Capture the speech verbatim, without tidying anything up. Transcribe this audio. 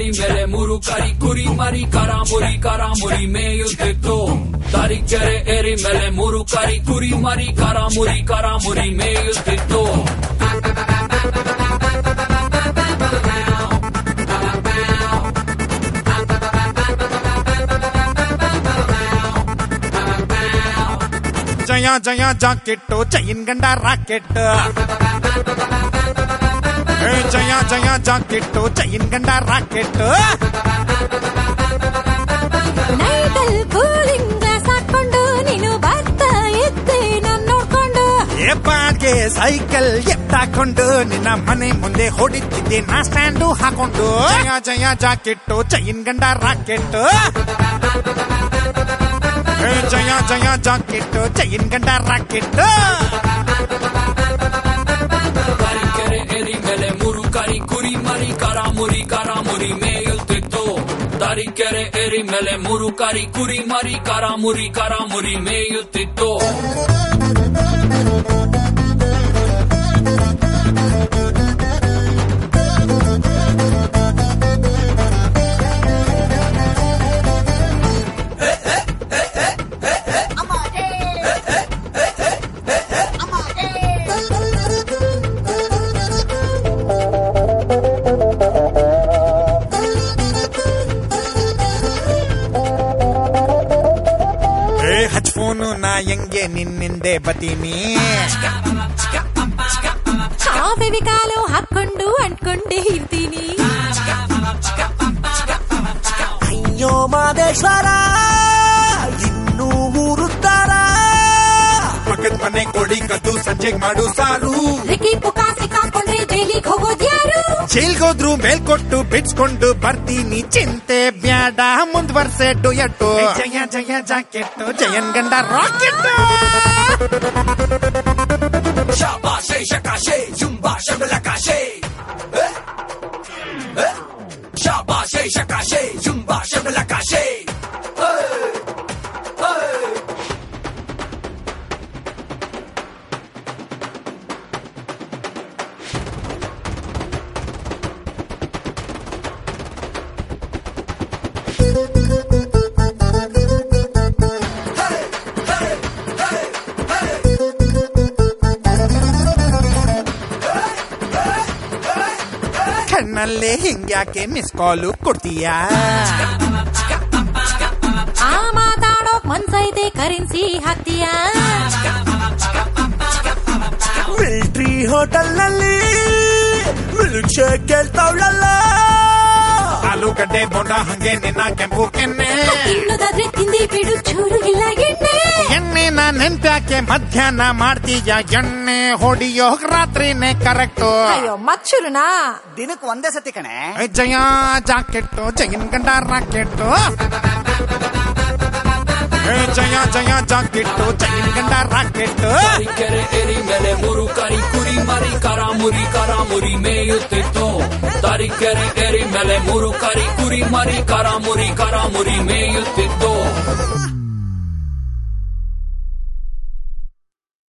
ಎರಿ ಮೇಲೆ ಮೂರು ಕರಿ ಕುರಿ ಮರಿ ಕರಾಮುರಿ ಕರಾಮುರಿ ಮೇಯುತ್ತಿತ್ತು. ತರೀಕೆರೆ ಎರಿ ಮೇಲೆ ಮೂರು ಕರಿ ಕುರಿ ಮರಿ ಕರಾಮುರಿ ಕರಾಮುರಿ ಮೇಯುತ್ತಿತ್ತು. ಜಯ ಜಯ ಜಾಕೆಟ್ಟು ಚೈನ್ ಗಂಡ ರಾಕೆಟ್. ಜಯ ಜಯ ಜಾಕೆಟ್ಟು ಚೈನ್ ಗಂಡ ರಾಕೆಟ್. ನೈಟಲ್ ಕೂಲಿಂಗ್ ಗ್ಲಾಸ್ ಹಾಕೊಂಡು ನೀನು ಬರ್ತಾ ಇದ್ದೆ ನಾನು ನೋಡ್ಕೊಂಡು. ಬಾಗೆ ಸೈಕಲ್ ಎತ್ತಾಕೊಂಡು ನಿನ್ನ ಮನೆ ಮುಂದೆ ಹೊಡಿತಿದ್ದೆ ನಾ ಸ್ಟ್ಯಾಂಡು ಹಾಕೊಂಡು. ಜಯ ಜಯ ಜಾಕೆಟ್ಟು ಚೈನ್ ಗಂಡ ರಾಕೆಟ್. ಜಯ ಜಯ ಜಾಕೆಟ್ಟು ಚೈನ್ ಗಂಡ ರಾಕೆಟ್. ತರೀಕೆರೆ ಎರಿ ಮೇಲೆ ಮೂರು ಕರಿ ಕುರಿ ಮರಿ ಕರಾಮುರಿ ಕರಾಮುರಿ ಮೇಯುತ್ತಿತ್ತು. ತರೀಕೆರೆ ಎರಿ ಮೇಲೆ ಮೂರು ಕರಿ ಕುರಿ ಮರಿ ಕರಾಮುರಿ ಕರಾಮುರಿ ಮೇಯುತ್ತಿತ್ತು. ಹಚ್ಫೋನು ನಾ ಹೆಂಗೆ ನಿನ್ನಿಂದೆ ಬತೀನಿ. ಕಾವೇವಿ ಕಾಲು ಹಾಕೊಂಡು ಅಂಟ್ಕೊಂಡೇ ಇರ್ತೀನಿ. ಅಯ್ಯೋ ಮಾದೇಶ್ವರ ಇನ್ನೂ ಊರುತ್ತಾರ. ಪಕ್ಕದ ಮನೆ ಕೊಡಿ ಕದ್ದು ಸಂಜೆಗ್ ಮಾಡು ಸಾರು. ರಿಕಿ ಪುಕಾ ಸಿಕ್ಕಾಕೊಂಡ್ರೆ ಜೈಲಿಗೆ ಹೋಗೋದ್ ಯಾರು? ಜೈಲ್ಗೋದ್ರು ಮೇಲ್ಕೊಟ್ಟು ಬಿಡ್ಸ್ಕೊಂಡು ಬರ್ತೀನಿ ಚಿಂತೆ ಬ್ಯಾಡ ಮುಂದ್ವರ್ಸೆ ಡುಯಟ್ಟು. ಜಯ ಜಯ ಜಾಕೆಟ್ಟು ಜಯನ್ ಗಂಡ ರಾಕೆಟ್. ಶಾಬಾಷೆ ಶಕಾಶೆ ಜುಂಬಾ ಶಬಲಕಾಶೆ. ಶಾಬಾಷೆ ಶಕಾಶೆ ಜುಂಬಾ ಶಬಲಕಾಶೆ. ಕಣ್ಣಲ್ಲೇ ಹಿಂಗ್ಯಾಕೆ ಮಿಸ್ ಕಾಲು ಕೊಡ್ತೀಯಾ? ಆ ಮಾತಾಡೋಕ್ ಮನ್ಸೈತೆ ಕರೆನ್ಸಿ ಹಾಕ್ತೀಯಾ? ಮಿಲ್ಟ್ರಿ ಹೋಟೆಲ್ ನಲ್ಲಿ ಮಿಲ್ಕ್ ಶೇಕ್ ಕೇಳ್ತಾವಳಲ್ಲ. ಆಲೂಗಡ್ಡೆ ಬೋಂಡ ಹಂಗೆ ನಿನ್ನ ಕೆಂಪು ಕೆನ್ನೆ. ತಿನ್ನೋದಾದ್ರೆ ತಿಂದಿ ಬಿಡು ಚೂರು ಇಲ್ಲ ಎಣ್ಣೆ. ಎಣ್ಣೆ ನಾ ನೆನ್ಪ್ಯಾಕೆ ಮಧ್ಯಾಹ್ನ ಮಾಡ್ತೀಯ ಎಣ್ಣೆ ಹೊಡಿಯೋ ರಾತ್ರಿನೇ ಕರೆಕ್ಟು. ಅಯ್ಯೋ ಮಚ್ಚುರುನಾ ದಿನಕ್ಕೆ ಒಂದೇ ಸತಿ ಕಣೆ. ಜಯ ಜಾಕೆಟ್ಟು ಜೈನ್ ಗಂಡ ರಾಕೆಟ್ಟು. ಜಯ ಜಯ ಜಾಕೆಟ್ಟು ಜೈನ್ ಗಂಡ ರಾಕೆಟ್. ತರೀಕೆರೆ ಎರಿ ಮೇಲೆ ಮೂರು ಕರಿ ಕುರಿ ಮರಿ ಕರಾಮುರಿ ಕರಾಮುರಿ ಮೇಯುತ್ತಿತ್ತು. ತರೀಕೆರೆ ಎರಿ ಮೇಲೆ ಮೂರು ಕರಿ ಕುರಿ ಮರಿ ಕರಾಮುರಿ ಕರಾಮುರಿ ಮೇಯುತ್ತಿತ್ತು.